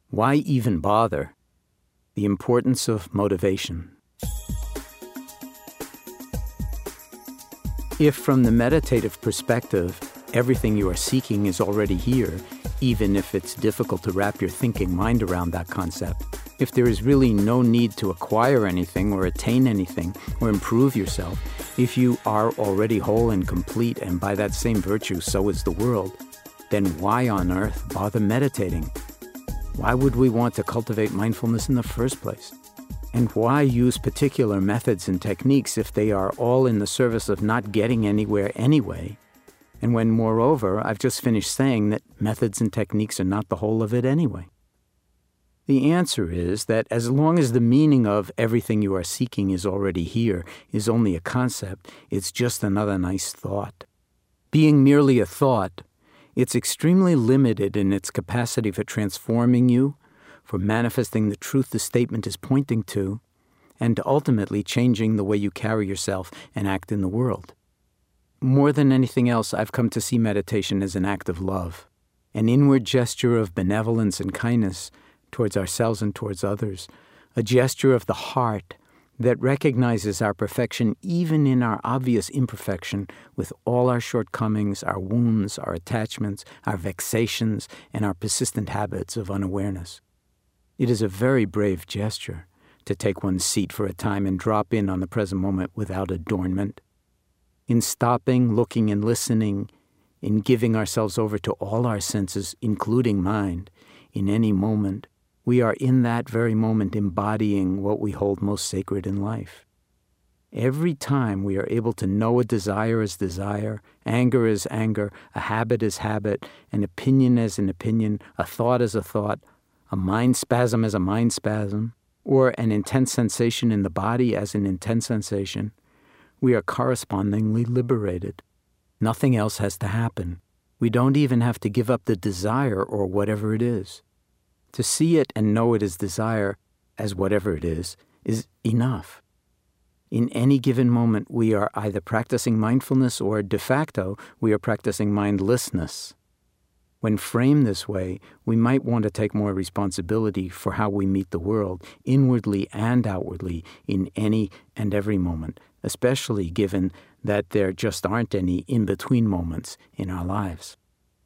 Why even bother? The importance of motivation. If from the meditative perspective, everything you are seeking is already here, even if it's difficult to wrap your thinking mind around that concept, if there is really no need to acquire anything or attain anything or improve yourself, if you are already whole and complete and by that same virtue so is the world, then why on earth bother meditating? Why would we want to cultivate mindfulness in the first place? And why use particular methods and techniques if they are all in the service of not getting anywhere anyway? And when, moreover, I've just finished saying that methods and techniques are not the whole of it anyway. The answer is that as long as the meaning of everything you are seeking is already here is only a concept, it's just another nice thought. Being merely a thought, it's extremely limited in its capacity for transforming you, for manifesting the truth the statement is pointing to, and ultimately changing the way you carry yourself and act in the world. More than anything else, I've come to see meditation as an act of love, an inward gesture of benevolence and kindness towards ourselves and towards others, a gesture of the heart that recognizes our perfection even in our obvious imperfection, with all our shortcomings, our wounds, our attachments, our vexations, and our persistent habits of unawareness. It is a very brave gesture to take one's seat for a time and drop in on the present moment without adornment. In stopping, looking, and listening, in giving ourselves over to all our senses, including mind, in any moment, we are in that very moment embodying what we hold most sacred in life. Every time we are able to know a desire as desire, anger as anger, a habit as habit, an opinion as an opinion, a thought as a thought, a mind spasm as a mind spasm, or an intense sensation in the body as an intense sensation, we are correspondingly liberated. Nothing else has to happen. We don't even have to give up the desire or whatever it is. To see it and know it as desire, as whatever it is enough. In any given moment, we are either practicing mindfulness or de facto, we are practicing mindlessness. When framed this way, we might want to take more responsibility for how we meet the world, inwardly and outwardly, in any and every moment, especially given that there just aren't any in-between moments in our lives.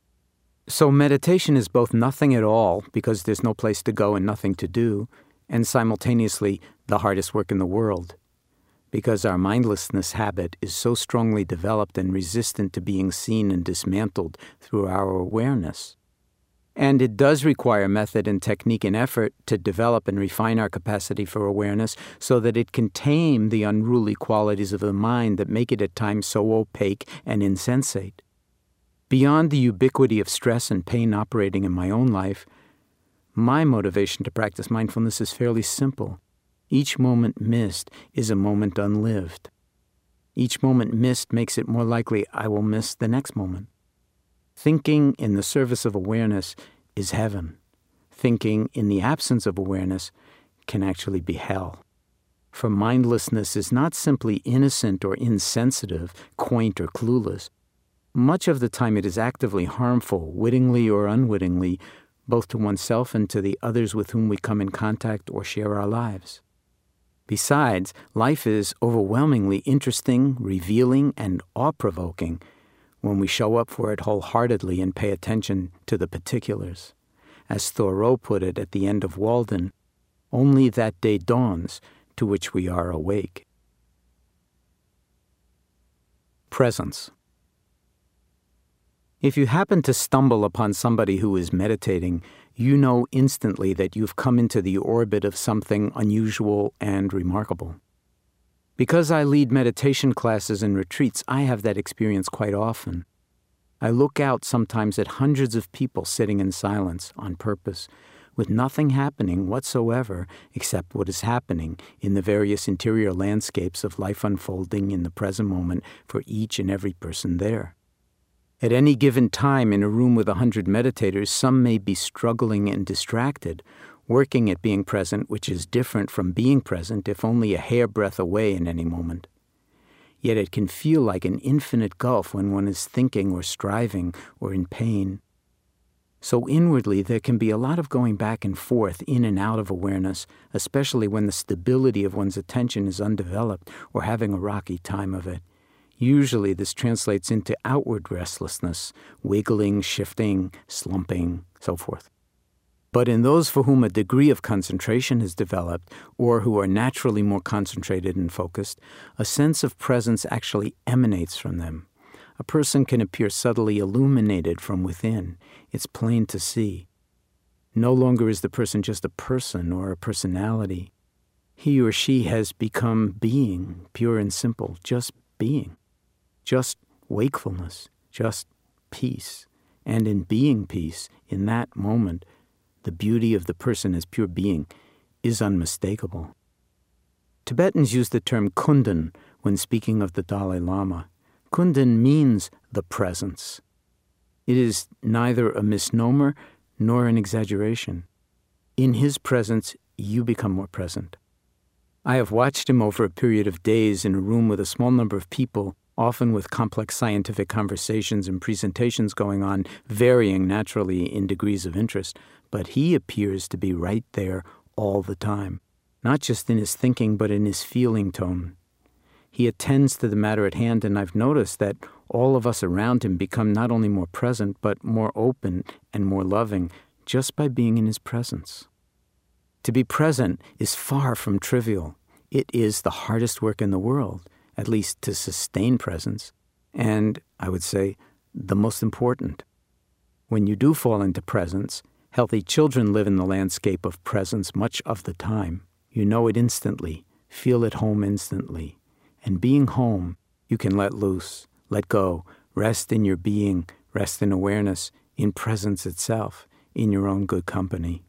So meditation is both nothing at all, because there's no place to go and nothing to do, and simultaneously the hardest work in the world, because our mindlessness habit is so strongly developed and resistant to being seen and dismantled through our awareness. And it does require method and technique and effort to develop and refine our capacity for awareness so that it can tame the unruly qualities of the mind that make it at times so opaque and insensate. Beyond the ubiquity of stress and pain operating in my own life, my motivation to practice mindfulness is fairly simple. Each moment missed is a moment unlived. Each moment missed makes it more likely I will miss the next moment. Thinking in the service of awareness is heaven. Thinking in the absence of awareness can actually be hell. For mindlessness is not simply innocent or insensitive, quaint or clueless. Much of the time it is actively harmful, wittingly or unwittingly, both to oneself and to the others with whom we come in contact or share our lives. Besides, life is overwhelmingly interesting, revealing, and awe-provoking when we show up for it wholeheartedly and pay attention to the particulars. As Thoreau put it at the end of Walden, only that day dawns to which we are awake. Presence. If you happen to stumble upon somebody who is meditating, you know instantly that you've come into the orbit of something unusual and remarkable. Because I lead meditation classes and retreats, I have that experience quite often. I look out sometimes at hundreds of people sitting in silence on purpose, with nothing happening whatsoever except what is happening in the various interior landscapes of life unfolding in the present moment for each and every person there. At any given time in a room with 100 meditators, some may be struggling and distracted, working at being present, which is different from being present if only a hairbreadth away in any moment. Yet it can feel like an infinite gulf when one is thinking or striving or in pain. So inwardly, there can be a lot of going back and forth, in and out of awareness, especially when the stability of one's attention is undeveloped or having a rocky time of it. Usually this translates into outward restlessness, wiggling, shifting, slumping, so forth. But in those for whom a degree of concentration has developed, or who are naturally more concentrated and focused, a sense of presence actually emanates from them. A person can appear subtly illuminated from within. It's plain to see. No longer is the person just a person or a personality. He or she has become being, pure and simple, just being. Just wakefulness, just peace. And in being peace, in that moment, the beauty of the person as pure being is unmistakable. Tibetans use the term Kundan when speaking of the Dalai Lama. Kundan means the presence. It is neither a misnomer nor an exaggeration. In his presence, you become more present. I have watched him over a period of days in a room with a small number of people, often with complex scientific conversations and presentations going on, varying naturally in degrees of interest, but he appears to be right there all the time, not just in his thinking, but in his feeling tone. He attends to the matter at hand, and I've noticed that all of us around him become not only more present, but more open and more loving just by being in his presence. To be present is far from trivial. It is the hardest work in the world, at least to sustain presence, and, I would say, the most important. When you do fall into presence, healthy children live in the landscape of presence much of the time. You know it instantly, feel at home instantly. And being home, you can let loose, let go, rest in your being, rest in awareness, in presence itself, in your own good company.